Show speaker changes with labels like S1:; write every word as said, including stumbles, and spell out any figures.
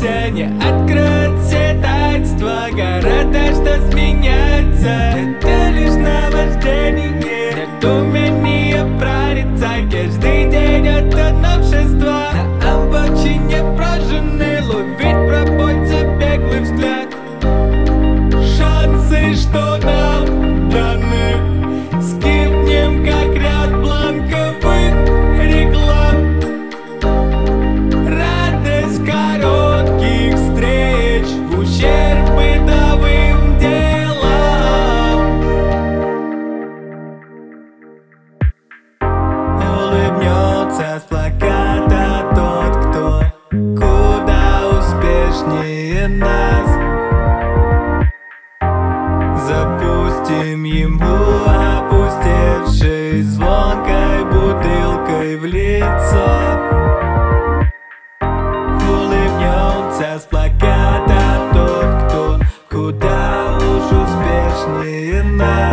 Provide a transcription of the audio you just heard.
S1: улыбнется, не откроет все таинства города, что сменяются. Это лишь наваждение, нет умения прорицать. Каждый день это новшество, на обочине прожженный ловить пропойца беглый взгляд. Шансы, что нам даны, скипнем как ряд бланковых реклам. Радость коротких встреч в ущерб бытовым делам. Улыбнется с плаката тот, кто куда успешнее нас. Запустим ему опустевшей звонкой бутылкой в лицо. Улыбнется с плаката тот, кто куда уж успешнее нас.